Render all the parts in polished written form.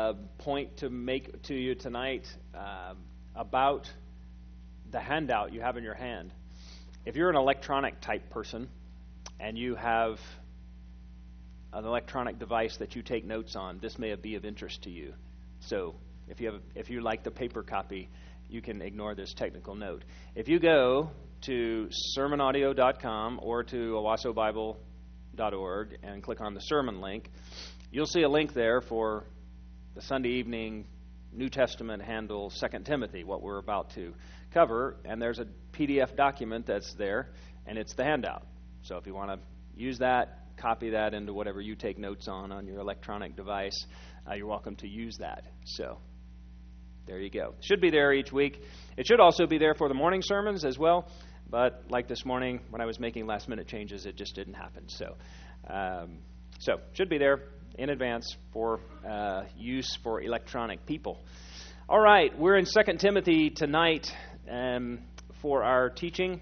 point to make to you tonight about the handout you have in your hand. If you're an electronic type person and you have an electronic device that you take notes on, this may be of interest to you. So if you like the paper copy, you can ignore this technical note. If you go to sermonaudio.com or to owasobible.org and click on the sermon link, you'll see a link there for the Sunday evening New Testament handle 2 Timothy, what we're about to cover, and there's a PDF document that's there, and it's the handout. So if you want to use that, copy that into whatever you take notes on your electronic device, you're welcome to use that. So there you go. It should be there each week. It should also be there for the morning sermons as well, but like this morning when I was making last-minute changes, it just didn't happen. So should be there in advance for use for electronic people. All right, we're in 2 Timothy tonight for our teaching.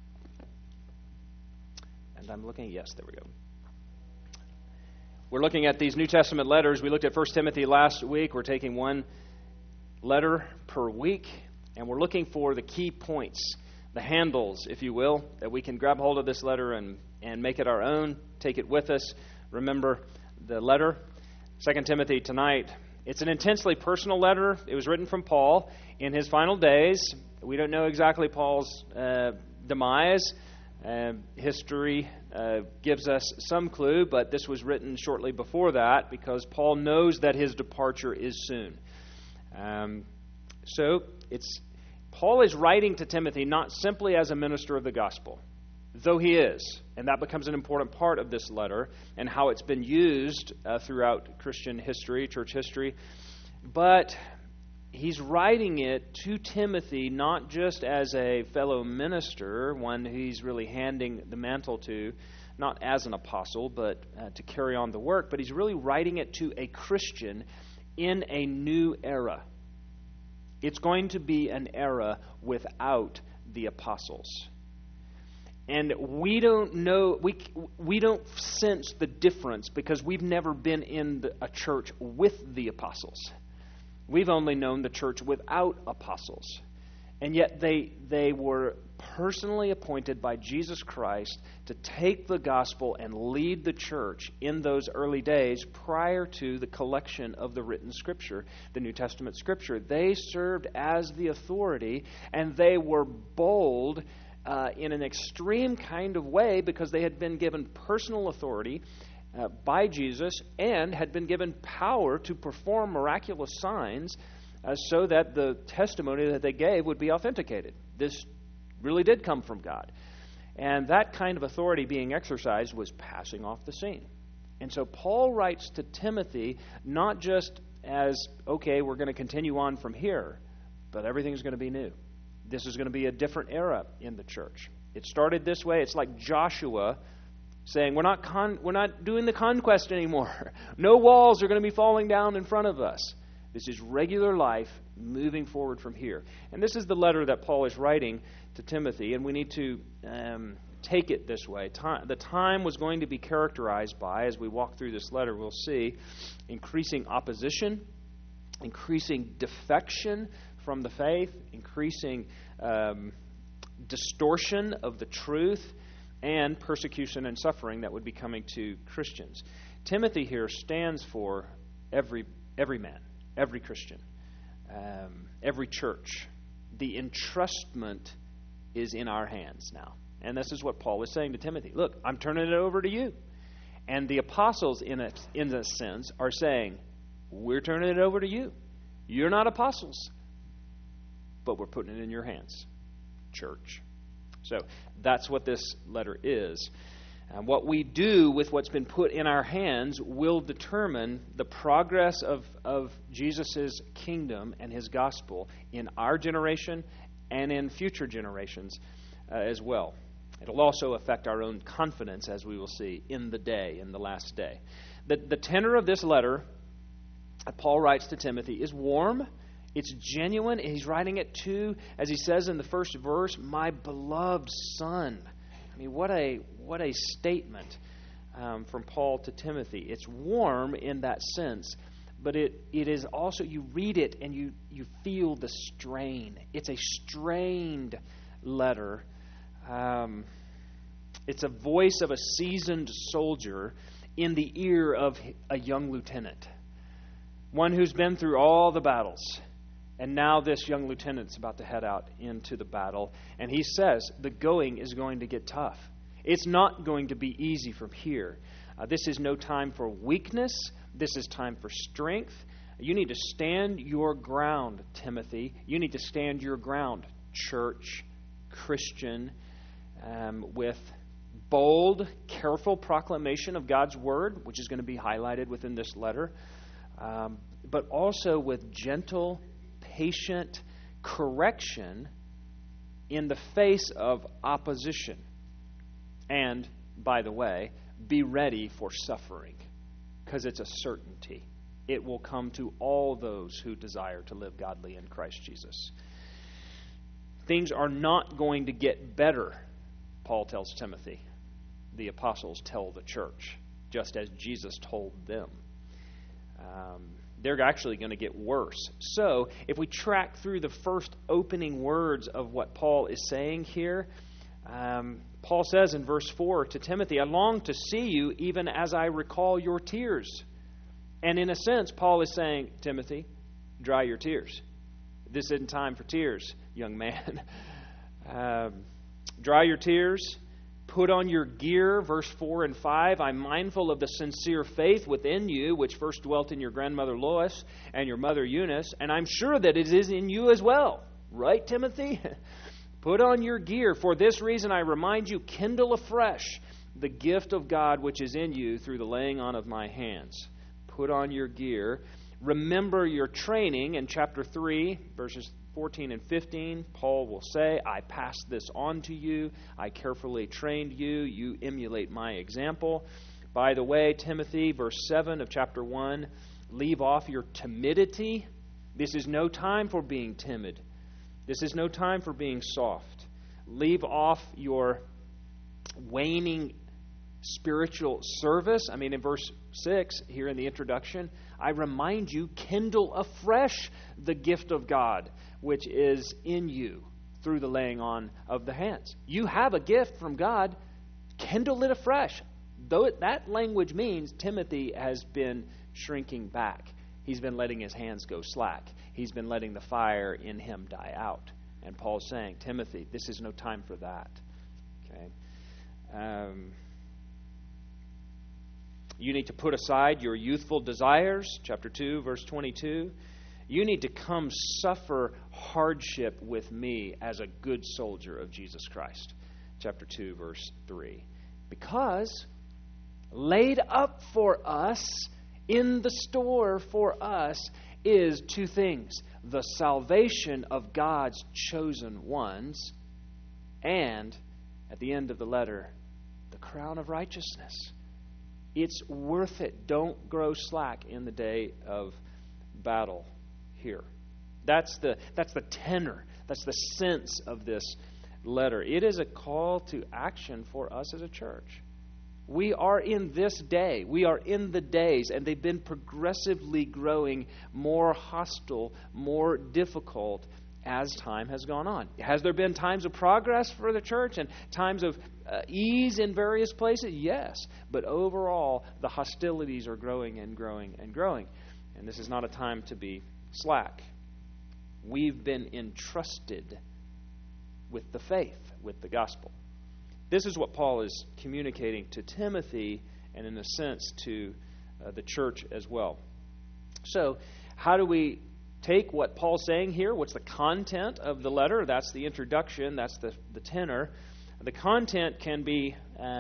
And I'm looking, yes, there we go. We're looking at these New Testament letters. We looked at 1 Timothy last week. We're taking one letter per week, and we're looking for the key points, the handles, if you will, that we can grab hold of this letter and make it our own, take it with us. Remember the letter, 2 Timothy tonight. It's an intensely personal letter. It was written from Paul in his final days. We don't know exactly Paul's demise. History gives us some clue, but this was written shortly before that because Paul knows that his departure is soon. Paul is writing to Timothy not simply as a minister of the gospel, though he is, and that becomes an important part of this letter and how it's been used throughout Christian history, church history, but he's writing it to Timothy not just as a fellow minister, one he's really handing the mantle to, not as an apostle, but to carry on the work, but he's really writing it to a Christian in a new era. It's going to be an era without the apostles. And we don't know, we don't sense the difference because we've never been in a church with the apostles. We've only known the church without apostles. And yet they were personally appointed by Jesus Christ to take the gospel and lead the church in those early days prior to the collection of the written Scripture, the New Testament Scripture. They served as the authority, and they were bold in an extreme kind of way because they had been given personal authority by Jesus and had been given power to perform miraculous signs so that the testimony that they gave would be authenticated. This really did come from God. And that kind of authority being exercised was passing off the scene. And so Paul writes to Timothy not just as, okay, we're going to continue on from here, but everything's going to be new. This is going to be a different era in the church. It started this way. It's like Joshua saying, we're not doing the conquest anymore. No walls are going to be falling down in front of us. This is regular life moving forward from here. And this is the letter that Paul is writing to Timothy, and we need to take it this way. The time was going to be characterized by, as we walk through this letter, we'll see, increasing opposition, increasing defection from the faith, increasing distortion of the truth, and persecution and suffering that would be coming to Christians. Timothy here stands for every man, every Christian, every church. The entrustment is in our hands now. And this is what Paul is saying to Timothy. Look, I'm turning it over to you. And the apostles, in a sense, are saying, we're turning it over to you. You're not apostles, but we're putting it in your hands, church. So that's what this letter is. And what we do with what's been put in our hands will determine the progress of Jesus' kingdom and his gospel in our generation and in future generations as well. It'll also affect our own confidence, as we will see, in the last day. The tenor of this letter that Paul writes to Timothy is warm. It's genuine. He's writing it to, as he says in the first verse, my beloved son. I mean, what a statement from Paul to Timothy. It's warm in that sense, but it is also, you read it and you feel the strain. It's a strained letter. It's a voice of a seasoned soldier in the ear of a young lieutenant, one who's been through all the battles. And now this young lieutenant's about to head out into the battle. And he says the going is going to get tough. It's not going to be easy from here. This is no time for weakness. This is time for strength. You need to stand your ground, Timothy. You need to stand your ground, church, Christian, with bold, careful proclamation of God's word, which is going to be highlighted within this letter, but also with gentle, patient correction in the face of opposition. And, by the way, be ready for suffering, because it's a certainty. It will come to all those who desire to live godly in Christ Jesus. Things are not going to get better, Paul tells Timothy. The apostles tell the church, just as Jesus told them. They're actually going to get worse. So, if we track through the first opening words of what Paul is saying here, Paul says in verse 4 to Timothy, I long to see you even as I recall your tears. And in a sense, Paul is saying, Timothy, dry your tears. This isn't time for tears, young man. Dry your tears. Put on your gear, verse 4 and 5. I'm mindful of the sincere faith within you, which first dwelt in your grandmother Lois and your mother Eunice, and I'm sure that it is in you as well. Right, Timothy? Put on your gear. For this reason I remind you, kindle afresh the gift of God which is in you through the laying on of my hands. Put on your gear. Remember your training. In chapter 3, verses 14 and 15, Paul will say, I passed this on to you. I carefully trained you. You emulate my example. By the way, Timothy, verse 7 of chapter 1, leave off your timidity. This is no time for being timid. This is no time for being soft. Leave off your waning spiritual service. I mean, in verse 6, here in the introduction, I remind you, kindle afresh the gift of God, which is in you through the laying on of the hands. You have a gift from God. Kindle it afresh. Though that language means Timothy has been shrinking back. He's been letting his hands go slack. He's been letting the fire in him die out. And Paul's saying, Timothy, this is no time for that. Okay. You need to put aside your youthful desires, chapter 2, verse 22. You need to come suffer hardship with me as a good soldier of Jesus Christ, chapter 2, verse 3. Because laid up for us, in the store for us, is two things: the salvation of God's chosen ones, and, at the end of the letter, the crown of righteousness. It's worth it. Don't grow slack in the day of battle here. That's the tenor. That's the sense of this letter. It is a call to action for us as a church. We are in this day. We are in the days, and they've been progressively growing more hostile, more difficult as time has gone on. Has there been times of progress for the church and times of ease in various places? Yes. But overall, the hostilities are growing and growing and growing. And this is not a time to be slack. We've been entrusted with the faith, with the gospel. This is what Paul is communicating to Timothy and, in a sense, to the church as well. So, how do we take what Paul's saying here? What's the content of the letter? That's the introduction. That's the tenor. The content can be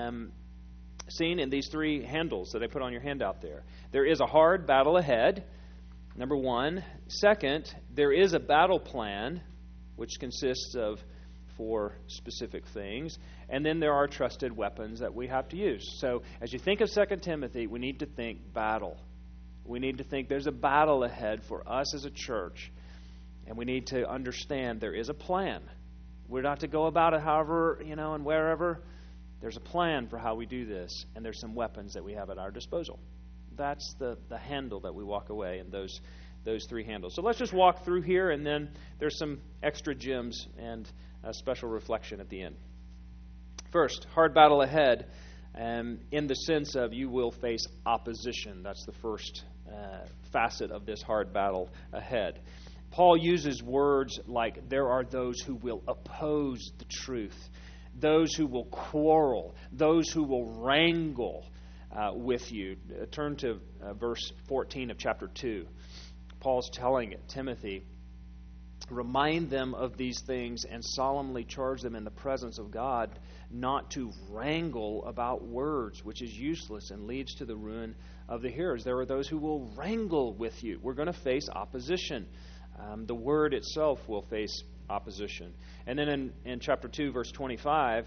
seen in these three handles that I put on your handout there. There is a hard battle ahead, number one. Second, there is a battle plan, which consists of 4 specific things. And then there are trusted weapons that we have to use. So as you think of 2 Timothy, we need to think battle. We need to think there's a battle ahead for us as a church. And we need to understand there is a plan. We're not to go about it however, and wherever. There's a plan for how we do this. And there's some weapons that we have at our disposal. That's the handle that we walk away in those three handles. So let's just walk through here, and then there's some extra gems and a special reflection at the end. First, hard battle ahead, in the sense of you will face opposition. That's the first facet of this hard battle ahead. Paul uses words like there are those who will oppose the truth, those who will quarrel, those who will wrangle with you. Turn to verse 14 of chapter 2. Paul's telling Timothy, remind them of these things and solemnly charge them in the presence of God not to wrangle about words, which is useless and leads to the ruin of the hearers. There are those who will wrangle with you. We're going to face opposition. The word itself will face opposition. And then in chapter 2, verse 25,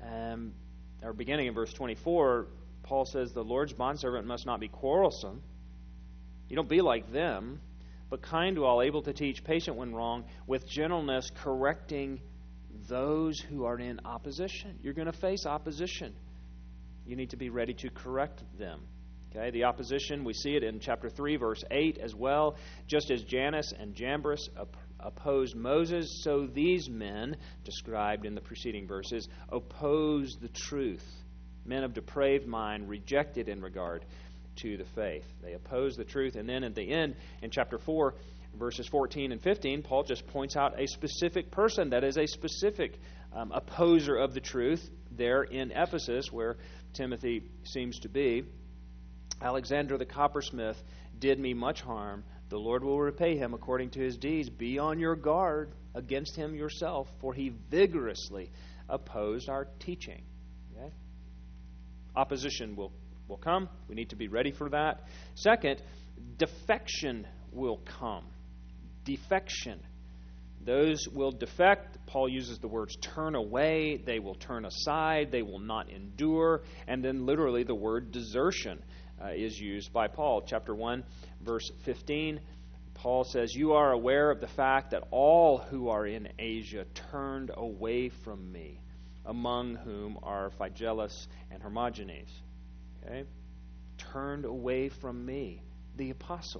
or beginning in verse 24, Paul says, the Lord's bondservant must not be quarrelsome. You don't be like them, but kind to all, able to teach, patient when wrong, with gentleness correcting those who are in opposition. You're going to face opposition. You need to be ready to correct them. Okay, the opposition, we see it in chapter 3, verse 8 as well. Just as Jannes and Jambres opposed Moses, so these men, described in the preceding verses, oppose the truth. Men of depraved mind, rejected in regard to the faith. They oppose the truth. And then at the end, in chapter 4, verses 14 and 15, Paul just points out a specific person that is a specific opposer of the truth there in Ephesus, where Timothy seems to be. Alexander the coppersmith did me much harm. The Lord will repay him according to his deeds. Be on your guard against him yourself, for he vigorously opposed our teaching. Okay? Opposition will come. We need to be ready for that. Second, defection will come. Defection. Those will defect. Paul uses the words turn away. They will turn aside. They will not endure. And then literally the word desertion is used by Paul. Chapter 1, verse 15, Paul says, you are aware of the fact that all who are in Asia turned away from me, among whom are Phygellus and Hermogenes. Okay? Turned away from me, the apostle.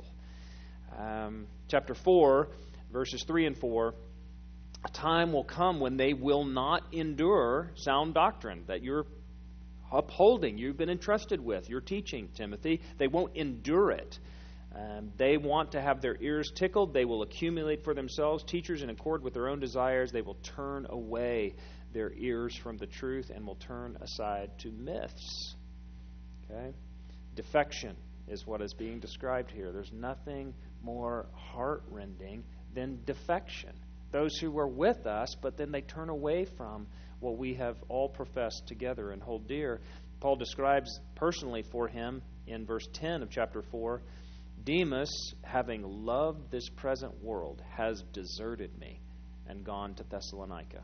Chapter 4, verses 3 and 4, a time will come when they will not endure sound doctrine that you're upholding, you've been entrusted with, you're teaching, Timothy. They won't endure it. They want to have their ears tickled. They will accumulate for themselves teachers in accord with their own desires. They will turn away their ears from the truth and will turn aside to myths. Okay? Defection is what is being described here. There's nothing more heart-rending than defection. Those who were with us, but then they turn away from what we have all professed together and hold dear. Paul describes personally for him in verse 10 of chapter 4, Demas, having loved this present world, has deserted me and gone to Thessalonica.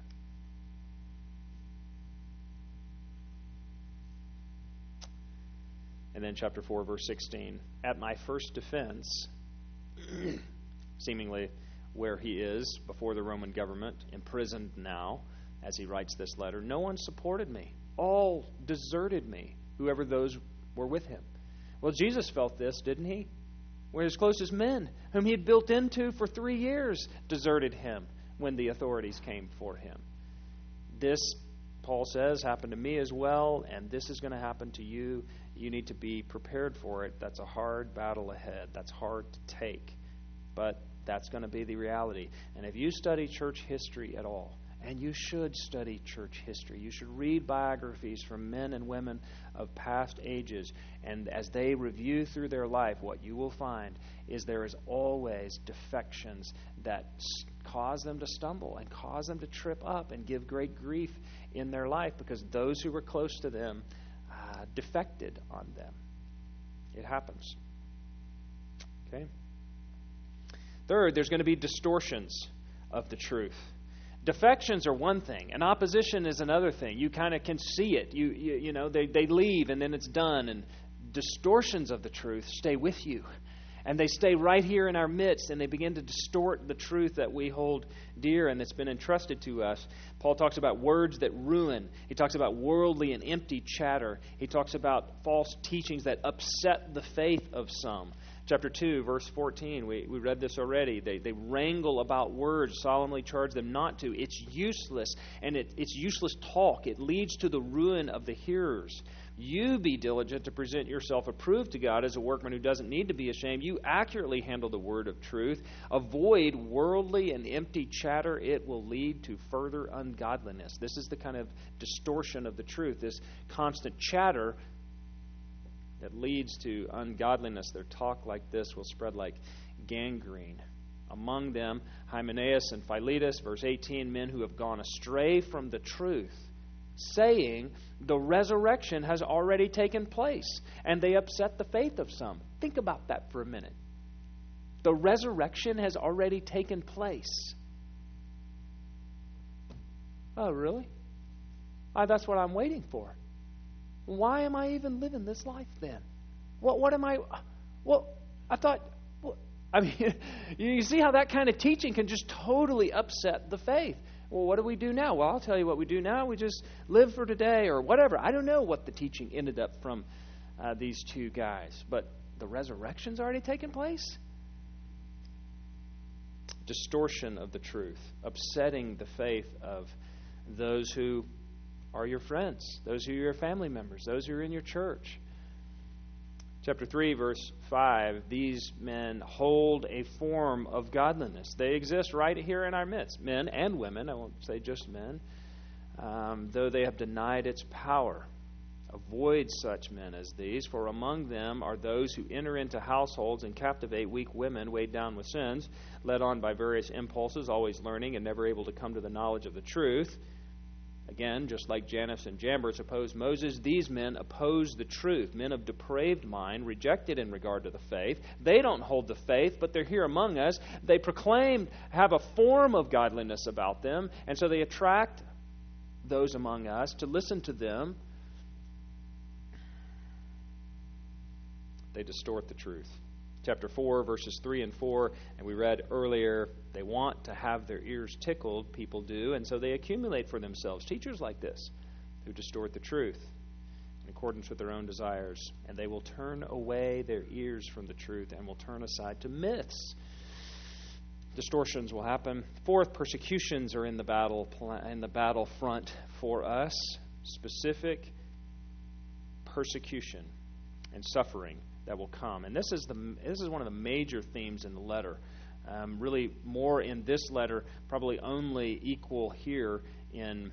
And then chapter 4, verse 16, at my first defense, seemingly where he is before the Roman government, imprisoned now, as he writes this letter, no one supported me. All deserted me, whoever those were with him. Well, Jesus felt this, didn't he? Where his closest men, whom he had built into for 3 years, deserted him when the authorities came for him. This, Paul says, happened to me as well, and this is going to happen to you. You need to be prepared for it. That's a hard battle ahead. That's hard to take. But that's going to be the reality. And if you study church history at all, and you should study church history. You should read biographies from men and women of past ages. And as they review through their life, what you will find is there is always defections that cause them to stumble and cause them to trip up and give great grief in their life because those who were close to them defected on them. It happens. Okay? Third, there's going to be distortions of the truth. Defections are one thing, and opposition is another thing. You kind of can see it. You know, they leave, and then it's done. And distortions of the truth stay with you, And they stay right here in our midst, and they begin to distort the truth that we hold dear and that's been entrusted to us. Paul talks about words that ruin. He talks about worldly and empty chatter. He talks about false teachings that upset the faith of some. Chapter 2, verse 14, we read this already. They wrangle about words, solemnly charge them not to. It's useless, and it's useless talk. It leads to the ruin of the hearers. You be diligent to present yourself approved to God as a workman who doesn't need to be ashamed. You accurately handle the word of truth. Avoid worldly and empty chatter. It will lead to further ungodliness. This is the kind of distortion of the truth, this constant chatter that leads to ungodliness. Their talk like this will spread like gangrene. Among them, Hymenaeus and Philetus, verse 18, men who have gone astray from the truth, saying the resurrection has already taken place, and they upset the faith of some. Think about that for a minute. The resurrection has already taken place. Oh, really? That's what I'm waiting for. Why am I even living this life then? What am I... Well, I thought... Well, I mean, you see how that kind of teaching can just totally upset the faith. Well, what do we do now? Well, I'll tell you what we do now. We just live for today or whatever. I don't know what the teaching ended up from these two guys. But the resurrection's already taken place? Distortion of the truth. Upsetting the faith of those who are your friends, those who are your family members, those who are in your church. Chapter 3, verse 5, these men hold a form of godliness. They exist right here in our midst, men and women, I won't say just men, though they have denied its power. Avoid such men as these, for among them are those who enter into households and captivate weak women weighed down with sins, led on by various impulses, always learning and never able to come to the knowledge of the truth. Again, just like Jannes and Jambres opposed Moses, these men oppose the truth. Men of depraved mind, rejected in regard to the faith. They don't hold the faith, but they're here among us. They proclaim, have a form of godliness about them, and so they attract those among us to listen to them. They distort the truth. Chapter 4, verses 3 and 4, and we read earlier, they want to have their ears tickled, people do, and so they accumulate for themselves teachers like this who distort the truth in accordance with their own desires, and they will turn away their ears from the truth and will turn aside to myths. Distortions will happen. Fourth, persecutions are in the battle front for us. Specific persecution and suffering that will come. And this is one of the major themes in the letter. Really more in this letter, probably only equal here in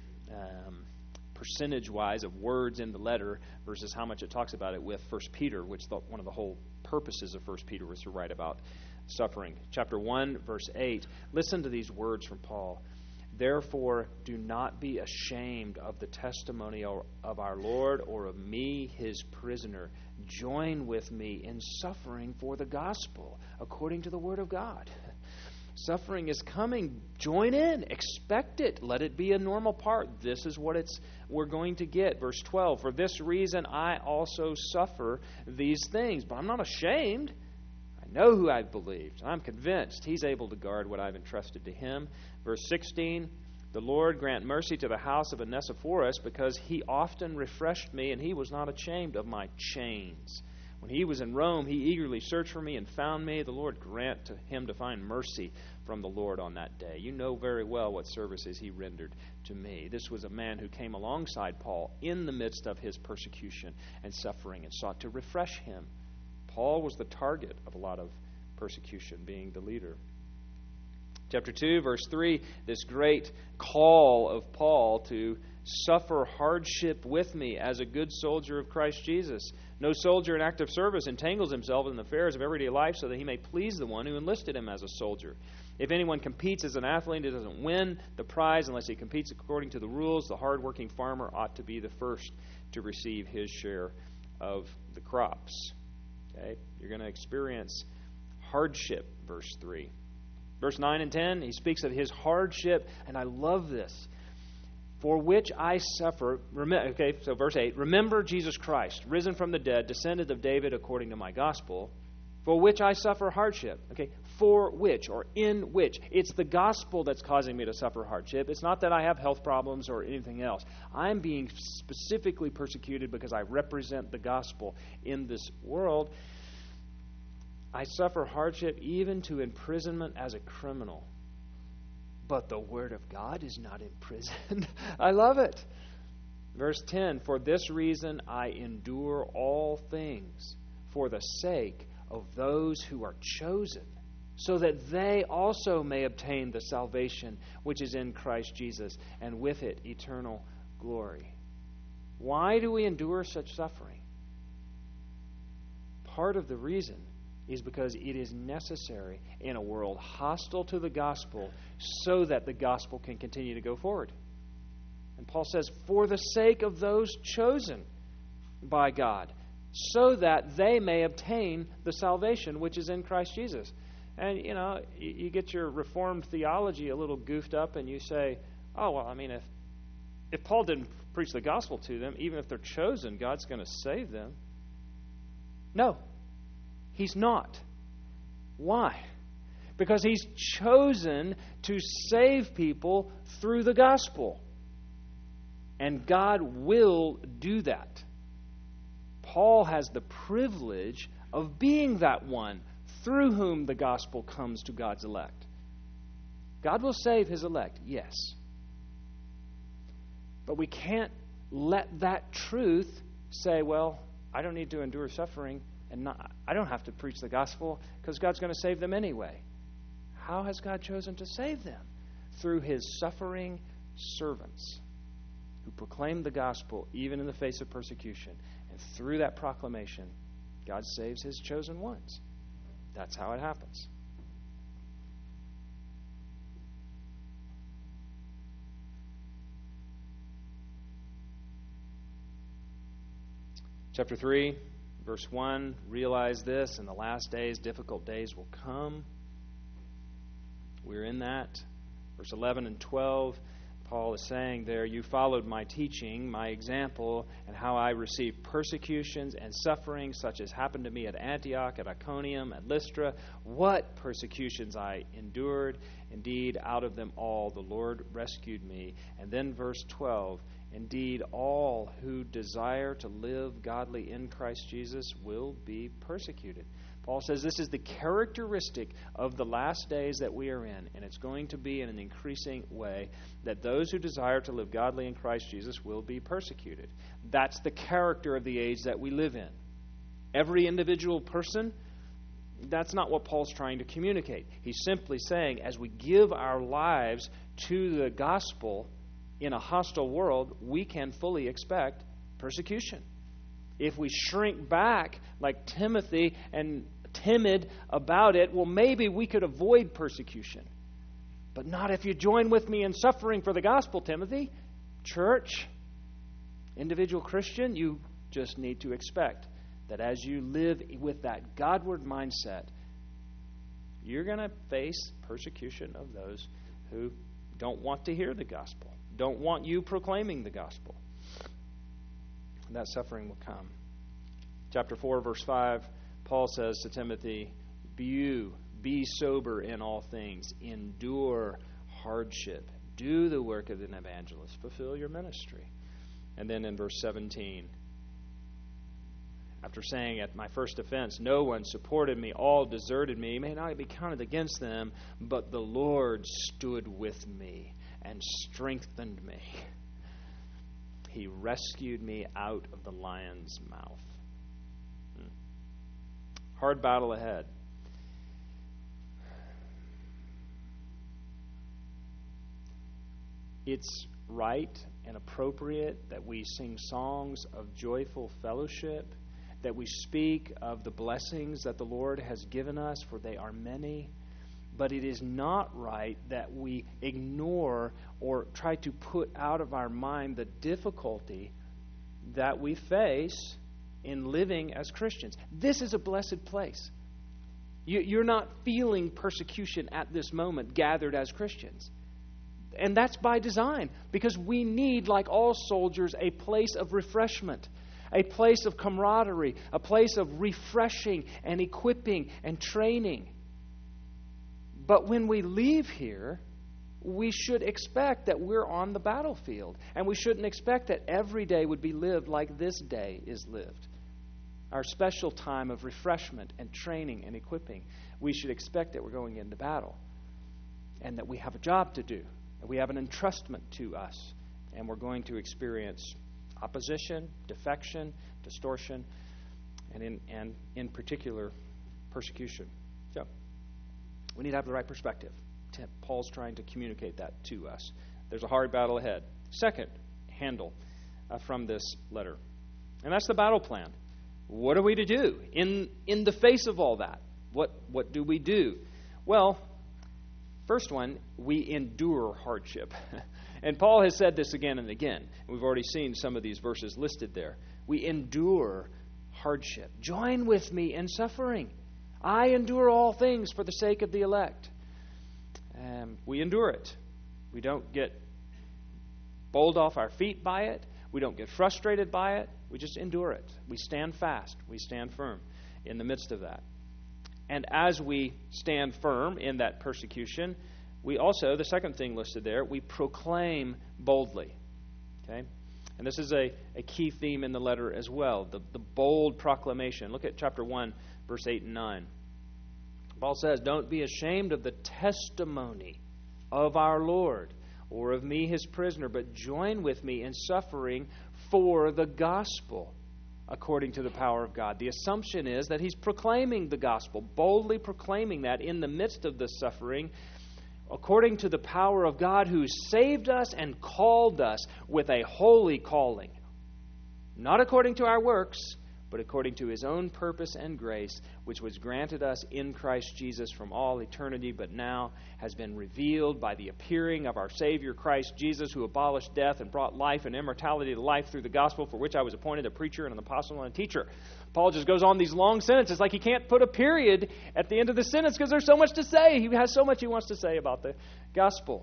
percentage-wise of words in the letter versus how much it talks about it with 1 Peter, which one of the whole purposes of 1 Peter was to write about suffering. Chapter 1, verse 8. Listen to these words from Paul. Therefore, do not be ashamed of the testimony of our Lord or of me, his prisoner. Join with me in suffering for the gospel, according to the word of God. Suffering is coming. Join in. Expect it. Let it be a normal part. This is what we're going to get. Verse 12, for this reason I also suffer these things, but I'm not ashamed. I know who I've believed. I'm convinced he's able to guard what I've entrusted to him. Verse 16, the Lord grant mercy to the house of Onesiphorus, because he often refreshed me, and he was not ashamed of my chains. When he was in Rome, he eagerly searched for me and found me. The Lord grant to him to find mercy from the Lord on that day. You know very well what services he rendered to me. This was a man who came alongside Paul in the midst of his persecution and suffering and sought to refresh him. Paul was the target of a lot of persecution, being the leader. Chapter 2, verse 3, this great call of Paul to suffer hardship with me as a good soldier of Christ Jesus. No soldier in active service entangles himself in the affairs of everyday life so that he may please the one who enlisted him as a soldier. If anyone competes as an athlete and doesn't win the prize unless he competes according to the rules, the hardworking farmer ought to be the first to receive his share of the crops. Okay? You're going to experience hardship, verse 3. Verse 9 and 10, he speaks of his hardship, and I love this. For which I suffer. Okay, so verse 8, remember Jesus Christ, risen from the dead, descendant of David according to my gospel. for which I suffer hardship. Okay, for which or in which. It's the gospel that's causing me to suffer hardship. It's not that I have health problems or anything else. I'm being specifically persecuted because I represent the gospel in this world. I suffer hardship even to imprisonment as a criminal. But the word of God is not imprisoned. I love it. Verse 10, for this reason I endure all things for the sake of those who are chosen, so that they also may obtain the salvation which is in Christ Jesus, and with it eternal glory. Why do we endure such suffering? Part of the reason is because it is necessary in a world hostile to the gospel so that the gospel can continue to go forward. And Paul says, for the sake of those chosen by God, so that they may obtain the salvation which is in Christ Jesus. And, you get your Reformed theology a little goofed up and you say, oh, well, I mean, if Paul didn't preach the gospel to them, even if they're chosen, God's going to save them. No, he's not. Why? Because he's chosen to save people through the gospel. And God will do that. Paul has the privilege of being that one through whom the gospel comes to God's elect. God will save his elect, yes. But we can't let that truth say, well, I don't need to endure suffering and I don't have to preach the gospel because God's going to save them anyway. How has God chosen to save them? Through his suffering servants who proclaim the gospel even in the face of persecution. And through that proclamation, God saves his chosen ones. That's how it happens. Chapter 3, verse 1, realize this, in the last days, difficult days will come. We're in that. Verse 11 and 12, Paul is saying there, you followed my teaching, my example, and how I received persecutions and sufferings, such as happened to me at Antioch, at Iconium, at Lystra. What persecutions I endured. Indeed, out of them all the Lord rescued me. And then verse 12, indeed, all who desire to live godly in Christ Jesus will be persecuted. Paul says this is the characteristic of the last days that we are in, and it's going to be in an increasing way, that those who desire to live godly in Christ Jesus will be persecuted. That's the character of the age that we live in. Every individual person, that's not what Paul's trying to communicate. He's simply saying, as we give our lives to the gospel in a hostile world, we can fully expect persecution. If we shrink back like Timothy and timid about it, well, maybe we could avoid persecution. But not if you join with me in suffering for the gospel, Timothy. Church, individual Christian, you just need to expect that as you live with that Godward mindset, you're going to face persecution of those who don't want to hear the gospel, don't want you proclaiming the gospel. That suffering will come. Chapter 4, verse 5, Paul says to Timothy, be sober in all things, endure hardship, do the work of an evangelist, fulfill your ministry. And then in verse 17, after saying, at my first offense, no one supported me, all deserted me, may not be counted against them, but the Lord stood with me and strengthened me. He rescued me out of the lion's mouth. Hard battle ahead. It's right and appropriate that we sing songs of joyful fellowship, that we speak of the blessings that the Lord has given us, for they are many. But it is not right that we ignore or try to put out of our mind the difficulty that we face in living as Christians. This is a blessed place. You're not feeling persecution at this moment gathered as Christians. And that's by design, because we need, like all soldiers, a place of refreshment. a place of camaraderie, a place of refreshing and equipping and training. But when we leave here, we should expect that we're on the battlefield. And we shouldn't expect that every day would be lived like this day is lived. Our special time of refreshment and training and equipping, we should expect that we're going into battle. And that we have a job to do. That we have an entrustment to us. And we're going to experience opposition, defection, distortion, and in particular, persecution. So, we need to have the right perspective. Paul's trying to communicate that to us. There's a hard battle ahead. Second handle from this letter. And that's the battle plan. What are we to do in the face of all that? What do we do? Well, first one, we endure hardship. And Paul has said this again and again. We've already seen some of these verses listed there. We endure hardship. Join with me in suffering. I endure all things for the sake of the elect. We endure it. We don't get bowled off our feet by it. We don't get frustrated by it. We just endure it. We stand fast. We stand firm in the midst of that. And as we stand firm in that persecution, we also, the second thing listed there, we proclaim boldly. Okay? And this is a key theme in the letter as well, the bold proclamation. Look at chapter 1, verse 8 and 9. Paul says, "Don't be ashamed of the testimony of our Lord, or of me, his prisoner, but join with me in suffering for the gospel, according to the power of God." The assumption is that he's proclaiming the gospel, boldly proclaiming that in the midst of the suffering, according to the power of God who saved us and called us with a holy calling. Not according to our works, but according to his own purpose and grace, which was granted us in Christ Jesus from all eternity, but now has been revealed by the appearing of our Savior Christ Jesus, who abolished death and brought life and immortality to life through the gospel, for which I was appointed a preacher and an apostle and a teacher. Paul just goes on these long sentences like he can't put a period at the end of the sentence because there's so much to say. He has so much he wants to say about the gospel.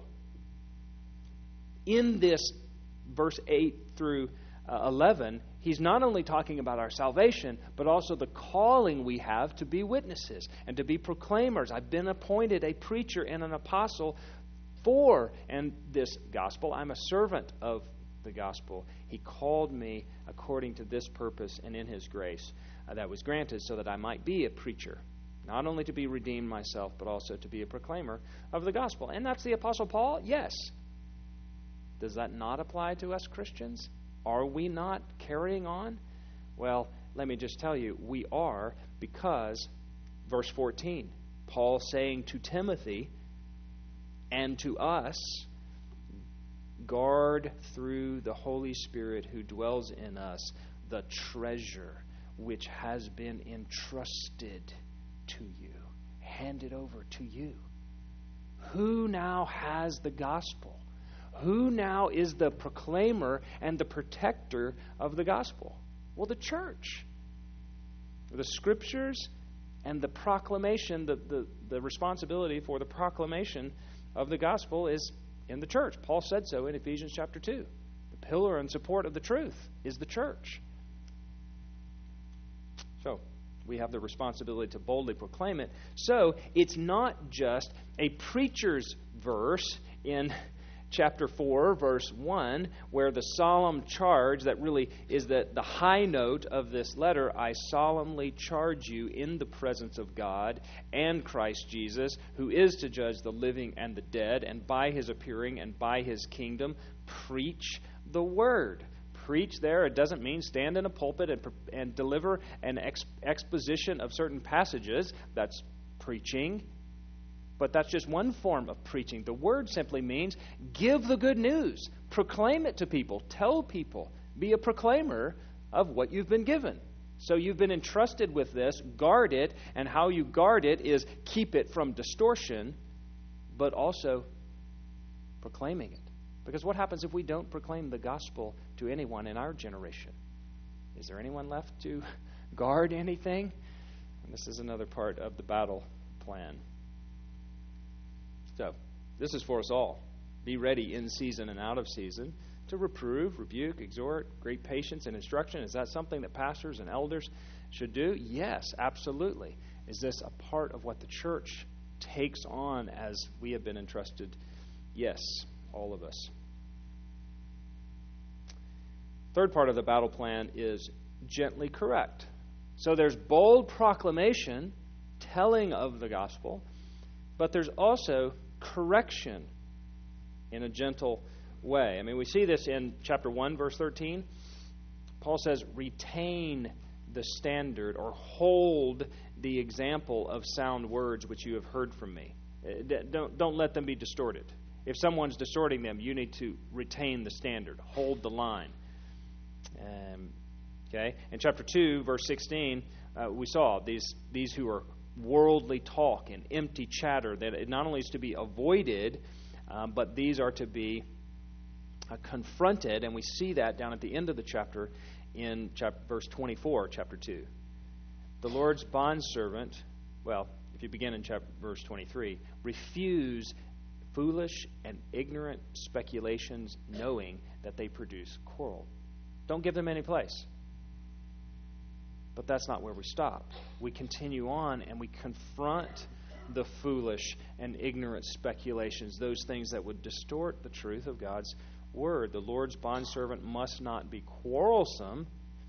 In this verse 8 through 11, he's not only talking about our salvation, but also the calling we have to be witnesses and to be proclaimers. I've been appointed a preacher and an apostle for and this gospel. I'm a servant of the gospel. He called me according to this purpose and in his grace that was granted so that I might be a preacher, not only to be redeemed myself, but also to be a proclaimer of the gospel. And that's the Apostle Paul? Yes. Does that not apply to us Christians? Are we not carrying on? Well, let me just tell you, we are, because, verse 14, Paul saying to Timothy and to us, guard through the Holy Spirit who dwells in us the treasure which has been entrusted to you, handed over to you. Who now has the gospel? Who now is the proclaimer and the protector of the gospel? Well, the church. The scriptures and the proclamation, the responsibility for the proclamation of the gospel is in the church. Paul said so in Ephesians chapter 2. The pillar and support of the truth is the church. So, we have the responsibility to boldly proclaim it. So, it's not just a preacher's verse in chapter 4, verse 1, where the solemn charge that really is the high note of this letter, I solemnly charge you in the presence of God and Christ Jesus, who is to judge the living and the dead, and by his appearing and by his kingdom, preach the word. Preach there, it doesn't mean stand in a pulpit and deliver an exposition of certain passages. That's preaching. But that's just one form of preaching. The word simply means give the good news. Proclaim it to people. Tell people. Be a proclaimer of what you've been given. So you've been entrusted with this. Guard it. And how you guard it is keep it from distortion, but also proclaiming it. Because what happens if we don't proclaim the gospel to anyone in our generation? Is there anyone left to guard anything? And this is another part of the battle plan. So, this is for us all. Be ready in season and out of season. to reprove, rebuke, exhort, great patience and instruction. Is that something that pastors and elders should do? Yes, absolutely. Is this a part of what the church takes on as we have been entrusted? Yes, all of us. Third part of the battle plan is gently correct. So there's bold proclamation, telling of the gospel, but there's also correction in a gentle way. I mean, we see this in chapter 1, verse 13. Paul says, retain the standard or hold the example of sound words which you have heard from me. Don't let them be distorted. If someone's distorting them, you need to retain the standard, hold the line. Okay. In chapter 2, verse 16, we saw these who are worldly talk and empty chatter, that it not only is to be avoided, but these are to be confronted, and we see that down at the end of the chapter in verse 24, chapter 2. The Lord's bondservant, well, if you begin in verse 23, refuse foolish and ignorant speculations, knowing that they produce quarrel. Don't give them any place. But that's not where we stop. We continue on and we confront the foolish and ignorant speculations, those things that would distort the truth of God's word. The Lord's bondservant must not be quarrelsome,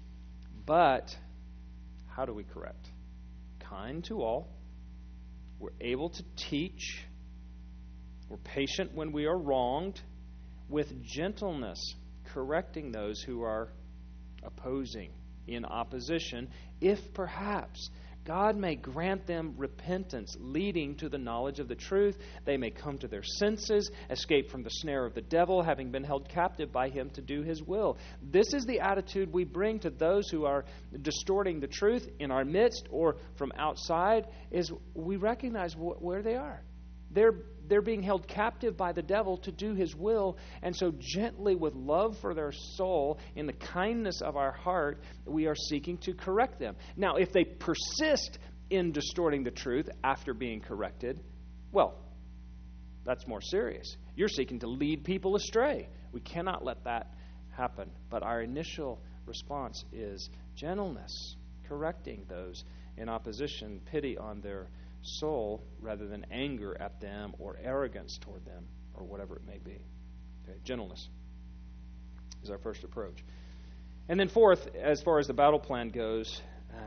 but how do we correct? Kind to all. We're able to teach. We're patient when we are wronged, with gentleness, correcting those who are opposing, in opposition, if perhaps God may grant them repentance, leading to the knowledge of the truth. They may come to their senses, escape from the snare of the devil, having been held captive by him to do his will. This is the attitude we bring to those who are distorting the truth in our midst or from outside, is we recognize where they are. They're being held captive by the devil to do his will, and so gently, with love for their soul, in the kindness of our heart, we are seeking to correct them. Now, if they persist in distorting the truth after being corrected, well, that's more serious. You're seeking to lead people astray. We cannot let that happen. But our initial response is gentleness, correcting those in opposition, pity on their soul rather than anger at them or arrogance toward them or whatever it may be. Okay, gentleness is our first approach. And then fourth, as far as the battle plan goes,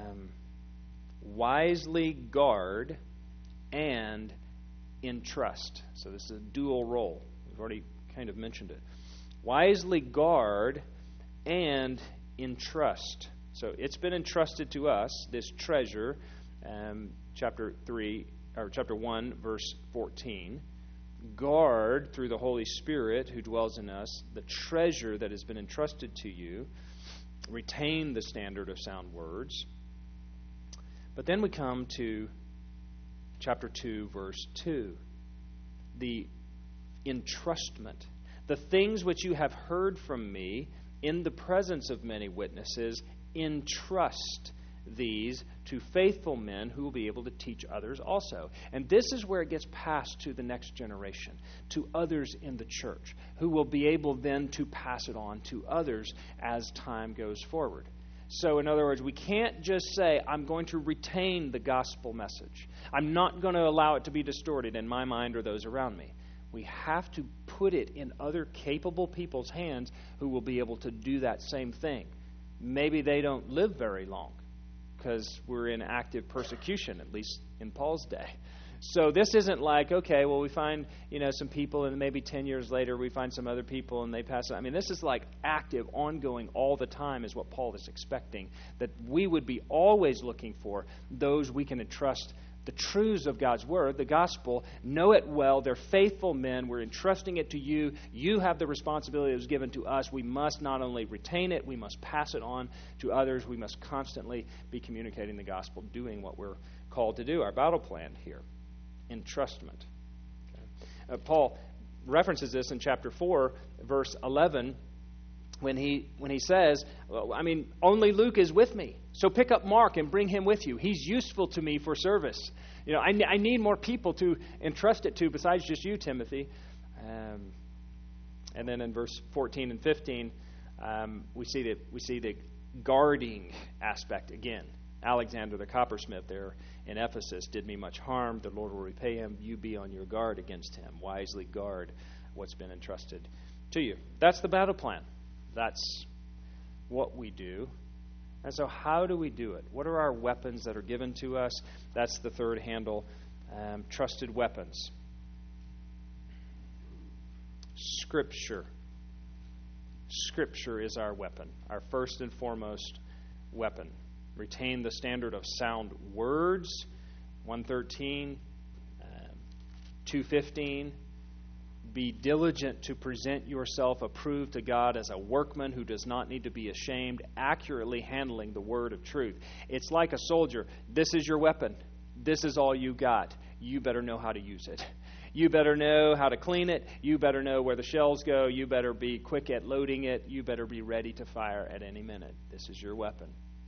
wisely guard and entrust. So this is a dual role. We've already kind of mentioned it. Wisely guard and entrust. So it's been entrusted to us, this treasure, chapter 1, verse 14. Guard through the Holy Spirit who dwells in us the treasure that has been entrusted to you. Retain the standard of sound words. But then we come to chapter 2, verse 2. The entrustment. The things which you have heard from me in the presence of many witnesses, entrust these to faithful men who will be able to teach others also. And this is where it gets passed to the next generation, to others in the church, who will be able then to pass it on to others as time goes forward. So in other words, we can't just say, I'm going to retain the gospel message. I'm not going to allow it to be distorted in my mind or those around me. We have to put it in other capable people's hands who will be able to do that same thing. Maybe they don't live very long, because we're in active persecution, at least in Paul's day. So this isn't like, okay, well, we find, some people, and maybe 10 years later we find some other people and they pass on. I mean, this is like active, ongoing, all the time is what Paul is expecting, that we would be always looking for those we can entrust the truths of God's word, the gospel, know it well. They're faithful men. We're entrusting it to you. You have the responsibility that was given to us. We must not only retain it, we must pass it on to others. We must constantly be communicating the gospel, doing what we're called to do. Our battle plan here, entrustment. Okay. Paul references this in chapter 4, verse 11, when he says, only Luke is with me. So pick up Mark and bring him with you. He's useful to me for service. I need more people to entrust it to besides just you, Timothy. And then in verse 14 and 15, we see the guarding aspect again. Alexander the coppersmith there in Ephesus did me much harm. The Lord will repay him. You be on your guard against him. Wisely guard what's been entrusted to you. That's the battle plan. That's what we do. And so how do we do it? What are our weapons that are given to us? That's the third handle, trusted weapons. Scripture. Scripture is our weapon, our first and foremost weapon. Retain the standard of sound words, 113, 215. Be diligent to present yourself approved to God as a workman who does not need to be ashamed, accurately handling the word of truth. It's like a soldier. This is your weapon. This is all you got. You better know how to use it. You better know how to clean it. You better know where the shells go. You better be quick at loading it. You better be ready to fire at any minute. This is your weapon.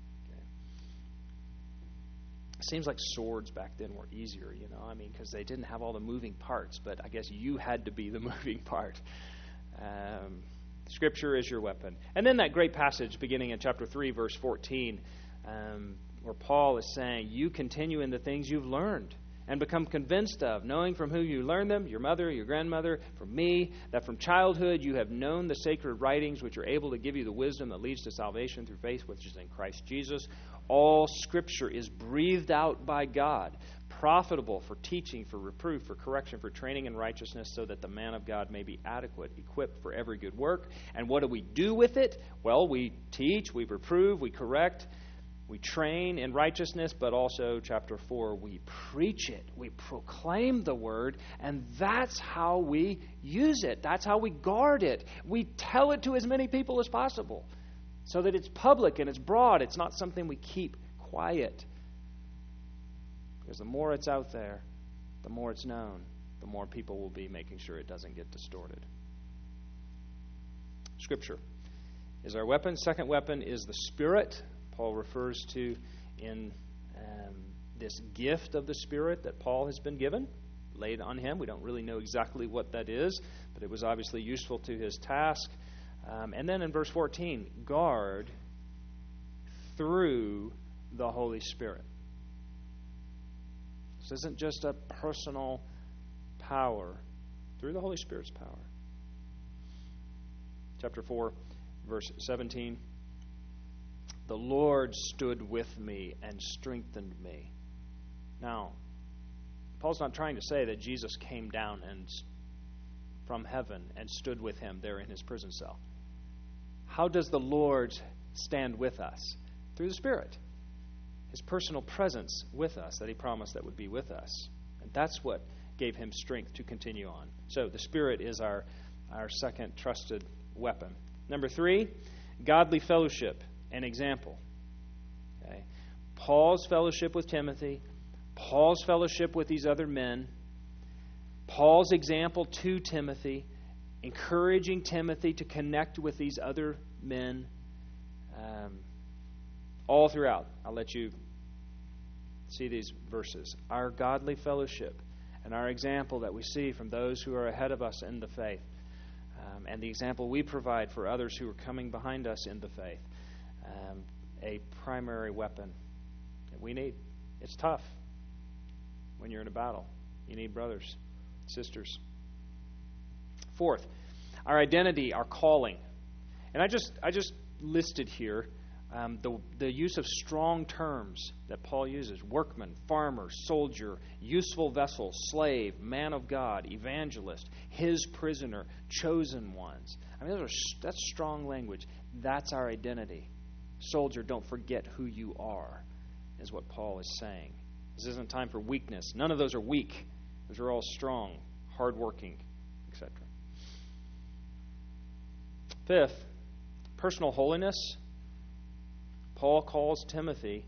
It seems like swords back then were easier, because they didn't have all the moving parts, but I guess you had to be the moving part. Scripture is your weapon. And then that great passage beginning in chapter 3, verse 14, where Paul is saying, you continue in the things you've learned and become convinced of, knowing from who you learned them, your mother, your grandmother, from me, that from childhood you have known the sacred writings which are able to give you the wisdom that leads to salvation through faith which is in Christ Jesus. All Scripture is breathed out by God, profitable for teaching, for reproof, for correction, for training in righteousness, so that the man of God may be adequate, equipped for every good work. And what do we do with it? Well, we teach, we reprove, we correct, we train in righteousness, but also, chapter 4, we preach it. We proclaim the word, and that's how we use it. That's how we guard it. We tell it to as many people as possible, so that it's public and it's broad. It's not something we keep quiet. Because the more it's out there, the more it's known, the more people will be making sure it doesn't get distorted. Scripture is our weapon. Second weapon is the Spirit. Paul refers to in this gift of the Spirit that Paul has been given, laid on him. We don't really know exactly what that is, but it was obviously useful to his task. And then in verse 14, guard through the Holy Spirit. This isn't just a personal power, through the Holy Spirit's power. Chapter 4, verse 17. The Lord stood with me and strengthened me. Now, Paul's not trying to say that Jesus came down from heaven and stood with him there in his prison cell. How does the Lord stand with us? Through the Spirit. His personal presence with us that he promised that would be with us. And that's what gave him strength to continue on. So the Spirit is our second trusted weapon. Number 3, godly fellowship and example. Okay. Paul's fellowship with Timothy, Paul's fellowship with these other men, Paul's example to Timothy, encouraging Timothy to connect with these other men, all throughout. I'll let you see these verses. Our godly fellowship and our example that we see from those who are ahead of us in the faith, and the example we provide for others who are coming behind us in the faith. A primary weapon that we need. It's tough when you're in a battle. You need brothers, sisters. Fourth, our identity, our calling. And I just listed here the use of strong terms that Paul uses. Workman, farmer, soldier, useful vessel, slave, man of God, evangelist, his prisoner, chosen ones. I mean, that's strong language. That's our identity. Soldier, don't forget who you are, is what Paul is saying. This isn't time for weakness. None of those are weak. Those are all strong, hardworking, etc. Fifth, personal holiness. Paul calls Timothy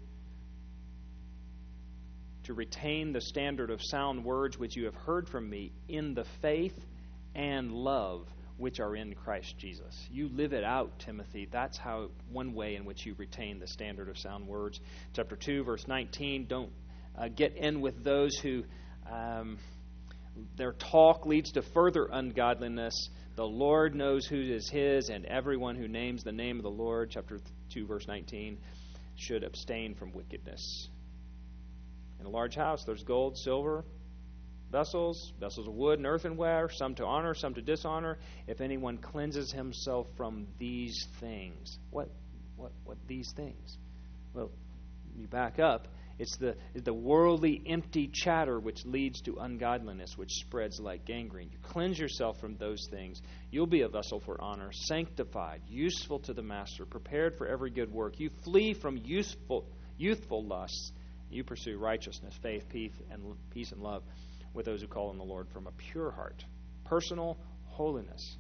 to retain the standard of sound words which you have heard from me in the faith and love which are in Christ Jesus. You live it out, Timothy. That's how one way in which you retain the standard of sound words. Chapter 2, verse 19, don't get in with those who their talk leads to further ungodliness. The Lord knows who is his, and everyone who names the name of the Lord, chapter 2, verse 19, should abstain from wickedness. In a large house, there's gold, silver, vessels of wood and earthenware, some to honor, some to dishonor. If anyone cleanses himself from these things. What these things? Well, you back up. It's the worldly, empty chatter which leads to ungodliness, which spreads like gangrene. You cleanse yourself from those things. You'll be a vessel for honor, sanctified, useful to the master, prepared for every good work. You flee from youthful lusts. You pursue righteousness, faith, peace, and love with those who call on the Lord from a pure heart. Personal holiness.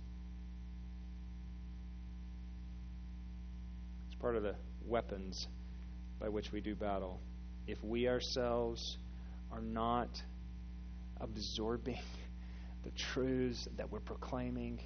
It's part of the weapons by which we do battle. If we ourselves are not absorbing the truths that we're proclaiming,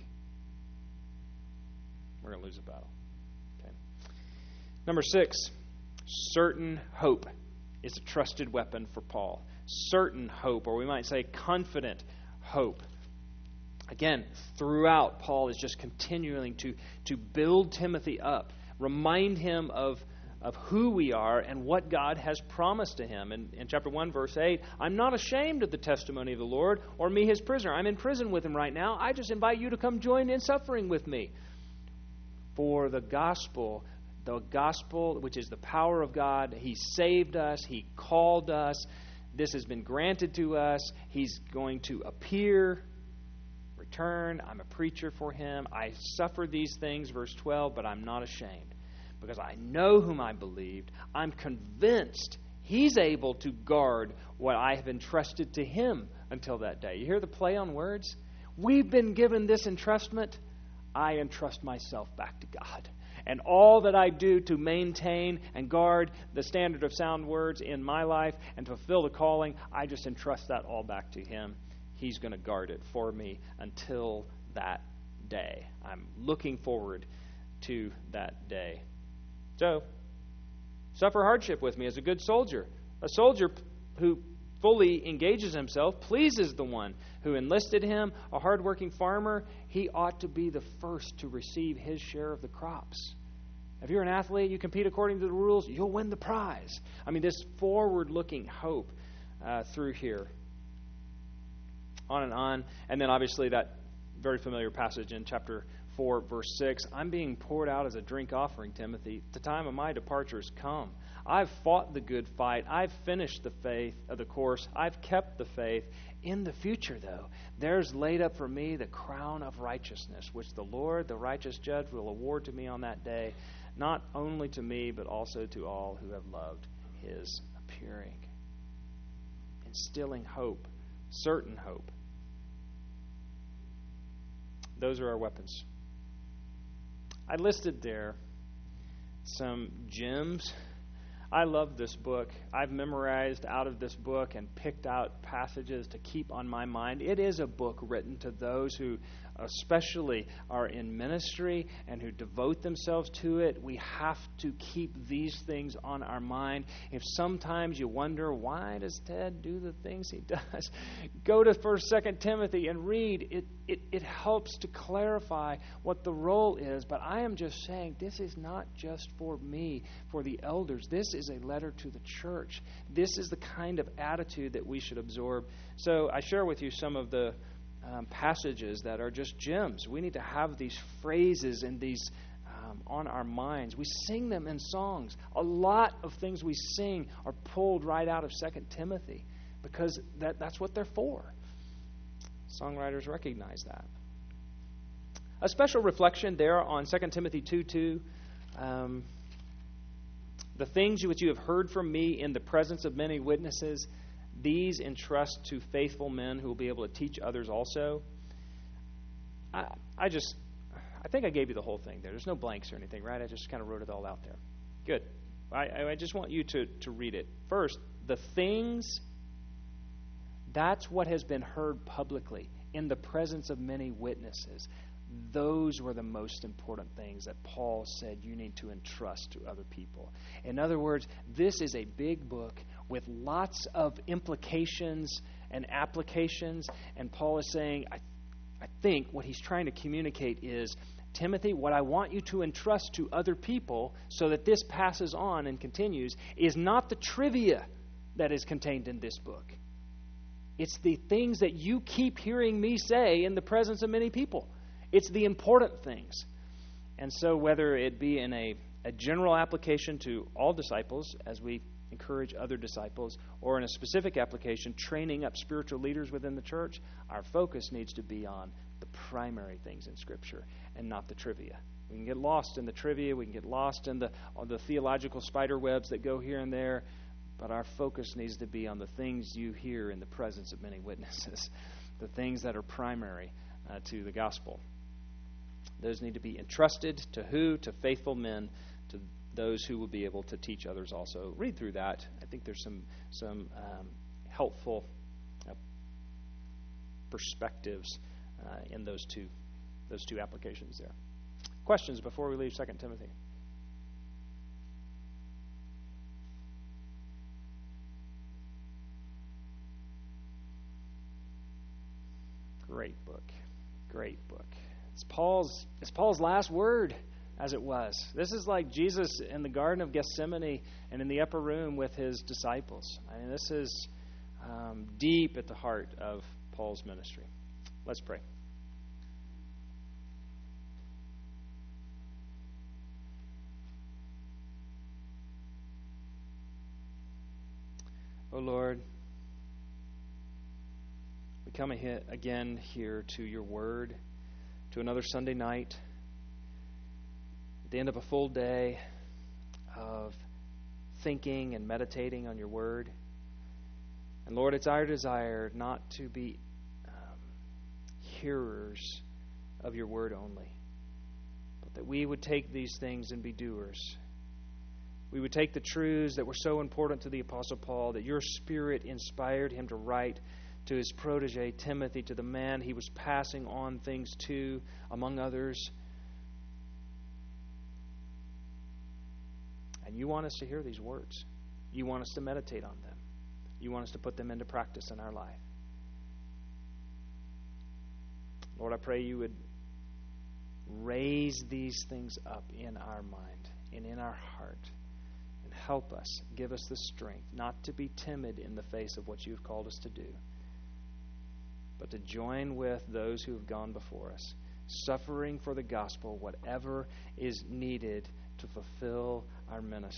we're going to lose a battle. Okay. Number 6, certain hope is a trusted weapon for Paul. Certain hope, or we might say confident hope. Again, throughout, Paul is just continuing to build Timothy up, remind him of who we are and what God has promised to him. In chapter 1, verse 8, I'm not ashamed of the testimony of the Lord, or me his prisoner. I'm in prison with him right now. I just invite you to come join in suffering with me. For the gospel, which is the power of God, he saved us, he called us, this has been granted to us, he's going to appear, return, I'm a preacher for him, I suffer these things, verse 12, but I'm not ashamed. Because I know whom I believed. I'm convinced he's able to guard what I have entrusted to him until that day. You hear the play on words? We've been given this entrustment. I entrust myself back to God. And all that I do to maintain and guard the standard of sound words in my life and to fulfill the calling, I just entrust that all back to him. He's going to guard it for me until that day. I'm looking forward to that day. So, suffer hardship with me as a good soldier. A soldier who fully engages himself pleases the one who enlisted him. A hardworking farmer, he ought to be the first to receive his share of the crops. If you're an athlete, you compete according to the rules, you'll win the prize. I mean, this forward-looking hope through here. On and on. And then obviously that very familiar passage in chapter 4, verse 6, I'm being poured out as a drink offering, Timothy. The time of my departure has come. I've fought the good fight. I've finished the course. I've kept the faith. In the future, though, there's laid up for me the crown of righteousness, which the Lord, the righteous judge, will award to me on that day, not only to me, but also to all who have loved his appearing. Instilling hope, certain hope. Those are our weapons. I listed there some gems. I love this book. I've memorized out of this book and picked out passages to keep on my mind. It is a book written to those who especially are in ministry and who devote themselves to it. We have to keep these things on our mind. If sometimes you wonder, why does Ted do the things he does? Go to 1st, 2nd Timothy and read. It helps to clarify what the role is. But I am just saying, this is not just for me, for the elders. This is a letter to the church. This is the kind of attitude that we should absorb. So I share with you some of the passages that are just gems. We need to have these phrases and these on our minds. We sing them in songs. A lot of things we sing are pulled right out of 2 Timothy because that's what they're for. Songwriters recognize that. A special reflection there on 2 Timothy 2:2. The things which you have heard from me in the presence of many witnesses, these entrust to faithful men who will be able to teach others also. I think I gave you the whole thing there. There's no blanks or anything, right? I just kind of wrote it all out there. Good. I just want you to read it. First, the things, that's what has been heard publicly in the presence of many witnesses. Those were the most important things that Paul said you need to entrust to other people. In other words, this is a big book with lots of implications and applications. And Paul is saying, I think what he's trying to communicate is, Timothy, what I want you to entrust to other people so that this passes on and continues is not the trivia that is contained in this book. It's the things that you keep hearing me say in the presence of many people. It's the important things. And so whether it be in a general application to all disciples, as we encourage other disciples, or in a specific application, training up spiritual leaders within the church, our focus needs to be on the primary things in Scripture and not the trivia. We can get lost in the trivia, we can get lost in the theological spider webs that go here and there, but our focus needs to be on the things you hear in the presence of many witnesses, the things that are primary to the gospel. Those need to be entrusted to who? To faithful men, to those who will be able to teach others also. Read through that. I think there's some helpful perspectives in those two applications there. Questions before we leave 2 Timothy? Great book. Great book. It's Paul's last word, as it was. This is like Jesus in the Garden of Gethsemane and in the upper room with his disciples. I mean, this is deep at the heart of Paul's ministry. Let's pray. Oh Lord, we come again here to your word, to another Sunday night, at the end of a full day of thinking and meditating on your word. And Lord, it's our desire not to be hearers of your word only, but that we would take these things and be doers. We would take the truths that were so important to the Apostle Paul, that your Spirit inspired him to write to his protege, Timothy, to the man he was passing on things to, among others. And you want us to hear these words. You want us to meditate on them. You want us to put them into practice in our life. Lord, I pray you would raise these things up in our mind and in our heart. Help us, give us the strength not to be timid in the face of what you've called us to do, but to join with those who have gone before us, suffering for the gospel, whatever is needed to fulfill our ministry.